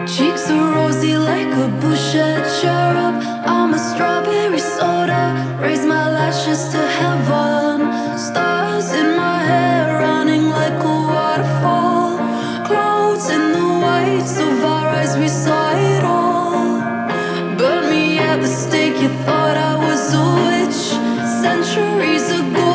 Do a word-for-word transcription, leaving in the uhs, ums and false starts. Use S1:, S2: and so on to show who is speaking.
S1: Cheeks are rosy like a boucher cherub. I'm a strawberry soda, raise my lashes to heaven. Stars in my hair running like a waterfall. Clouds in the whites of our eyes, we saw it all. Burn me at the stake, you thought I was a witch. Centuries ago